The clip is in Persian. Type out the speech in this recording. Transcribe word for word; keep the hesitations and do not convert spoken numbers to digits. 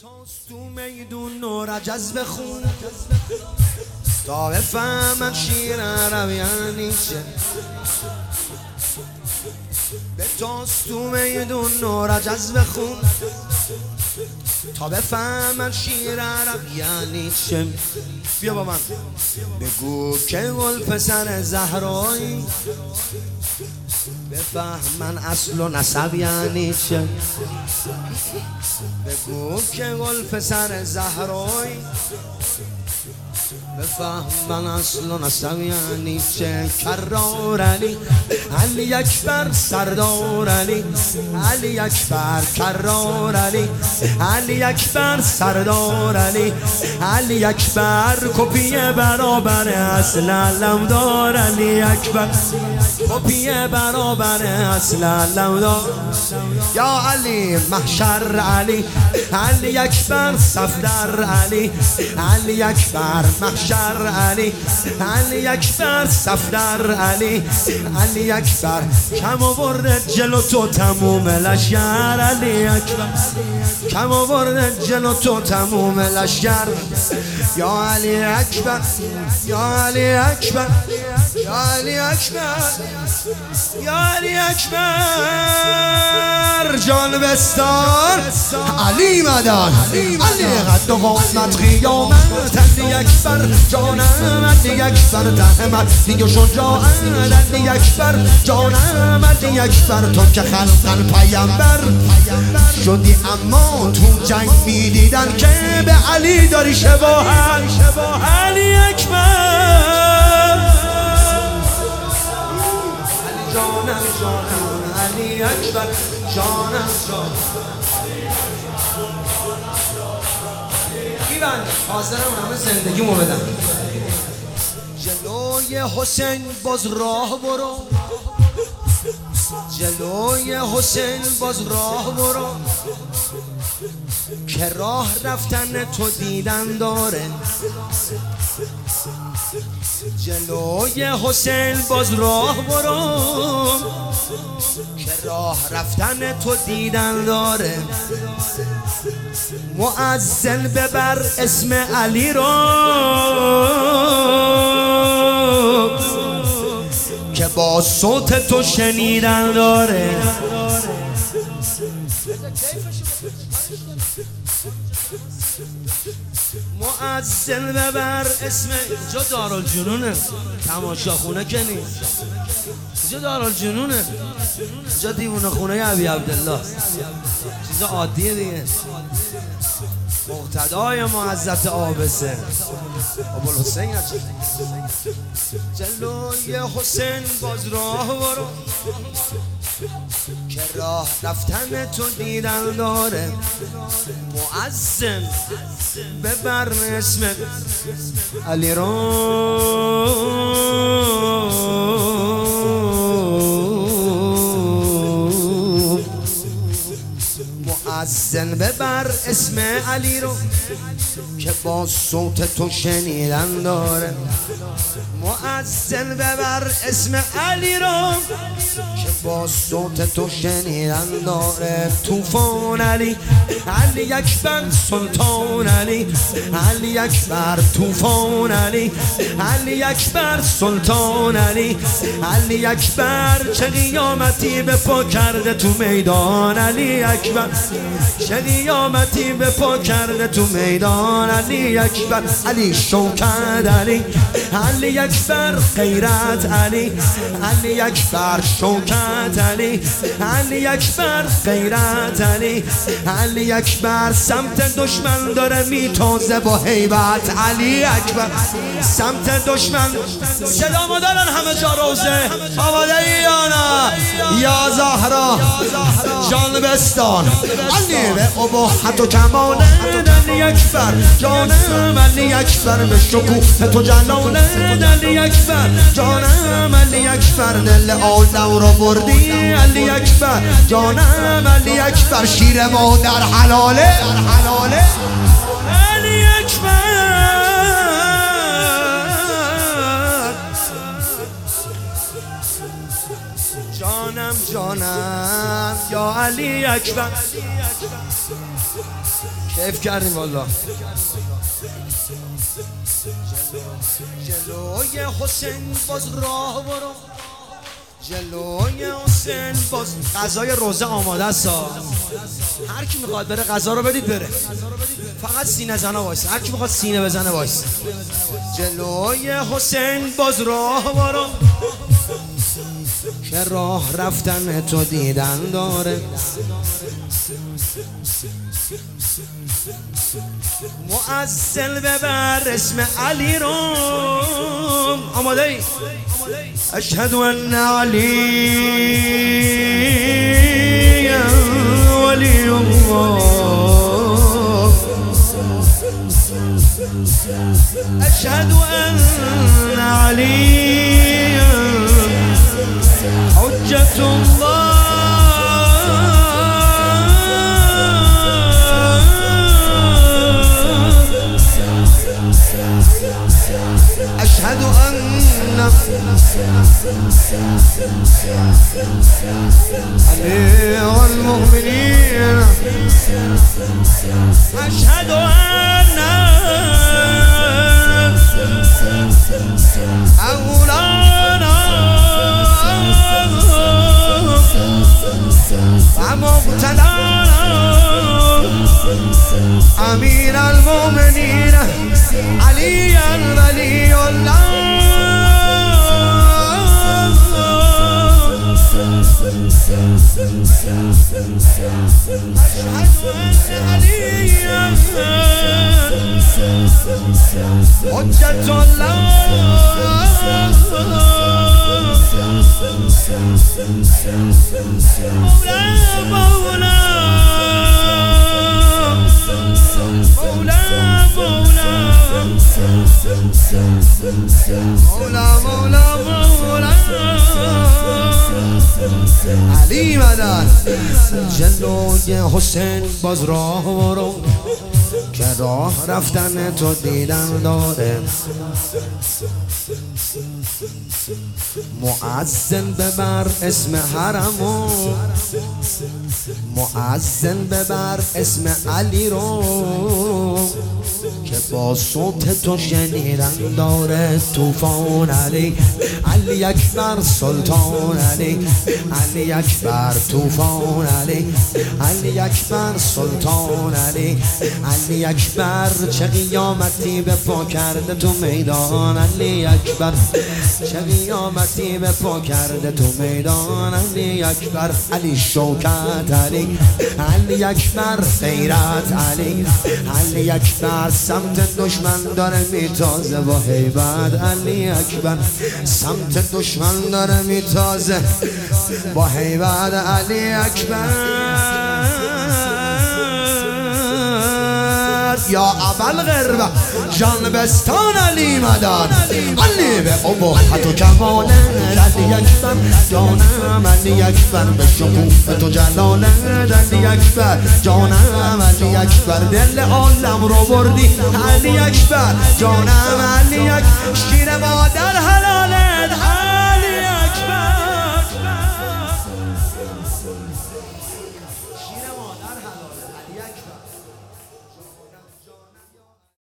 تاست تو میدون و رجز بخون تا بفهمن شیر عرب یعنی چه. به تاست تو میدون و رجز بخون تا بفهمن شیر عرب یعنی چه. بیا با من بگو که گل پسر زهرایی بفهمن اصل و نسب یعنی چه. بگو که گل پسر زهرایی بفهمن اصل و نسب یعنی چه. کرار علی علی اکبر سردار علی علی اکبر کرار علی علی اکبر سردار علی علی اکبر کپی برابر اصل علمدار علی اکبر کپی برابر اصل علمدار. یا علی محشر علی علی اکبر صفدر علی علی اکبر محشر علی علی اکبر صفدر علی علی اکبر کم آورده جلو تو تموم لشگر علی اکبر کم آورده جلو تو تموم لشگر. یا علی اکبر یا علی اکبر یا علی اکبر یا علی اکبر جان بستان علی مدان علی قد و قامت قیامت علی اکبر جانم علی اکبر تهمت دیگه شجاعت علی اکبر جانم علی اکبر تو که خلقن پیامبر شدی اما تو جنگ میدیدن که به علی داری شباهت علی اکبر جانم جانم علی اکبر جانم جانم بیبند حاضرم همه زندگیمو بدم. جلوی حسین باز راه برو جلوی حسین باز راه برو که راه رفتن تو دیدن داره. جلوی حسین باز راه برو که راه رفتن تو دیدن داره. مؤذن ببر اسم علی رو که با صوت تو شنیدن داره. مؤذن ببر اسم اینجا دارالجنونه تماشاخونه که نیست اینجا دارالجنونه اینجا دیوونه خونه ابی عبدالله چیز عادیه دیگه. مقتدای معزت آبسه ابوالحسین جلوی حسین باز راه برو که راه رفتن تو دیدن داره. مؤذن ببر اسم علی رو مؤذن ببر اسم علی رو که با صوت تو شنیدن داره. مؤذن ببر اسم علی رو که با صوت تو شنیدن داره. طوفان علی علی اکبر سلطان علی علی اکبر طوفان علی علی اکبر سلطان علی علی اکبر چه قیامتی به پا کرده تو میدان علی اکبر چه قیامتی به پا کرده تو میدان علی اکبر. علی شوکت علی علی اکبر غیرت علی علی اکبر شوکت علی علی اکبر غیرت علی علی اکبر سمت دشمن داره میتازه با هیبت علی اکبر سمت دشمن. صدا ما دارن همه جا روزه آماده ای یا نه. یا زهرا جان بستان علی به اباحت و کمال علی اکبر جانم علی اکبر به شکوه تو جلاله علی اکبر جانم علی اکبر دل آدم رو بردی علی اکبر جانم علی اکبر شیر مادر حلاله حلاله علی اکبر جانم جانم یا علی اکبر کیف کردیم والا. جلوی حسین باز راه برو، جلوی حسین باز. غذای روزه آماده است، هر کی میخواد بره غذا رو بدید بره، فقط سینه زنا وایس، هر کی میخواد سینه بزنه وایس. جلوی حسین باز راه برو که راه رفتن تو دیدن داره. مؤذن ببر اسم علی رو. آماده ای؟ اشهد ان علی ولی الله، اشهد ان علی حجة الله، أشهد أن أمير المؤمنين، أشهد أن مولانا ومقتدانا أمير المؤمنين علي ولي الله. حجة الله مولا مولا مولا مولا مولا علی مدد. جلوی حسین باز راه برو که راه رفتن تو دیدن داره. مؤذن ببر اسم حرمو، مؤذن ببر اسم علی رو که با صوت تو شنیدن داره. طوفان علی، علی اکبر سلطان علی، علی اکبر طوفان علی، علی اکبر سلطان علی، علی اکبر. چه قیامتی به پا کرده تو میدان علی اکبر، چه قیامتی به پا کرده تو میدان علی اکبر. علی شوکت علی، علی اکبر غیرت علی، علی اکبر. سمت دشمن داره میتازه با هیبت علی اکبر، سمت دشمن داره میتازه با هیبت علی اکبر. یا اول غرب جان بستان علی مدد، علی به ابهت و کماله علی اکبر جانم، علی اکبر به شکوه تو جلاله علی اکبر جانم، علی اکبر دل عالم رو بردی علی اکبر جانم، علی اکبر شیر ما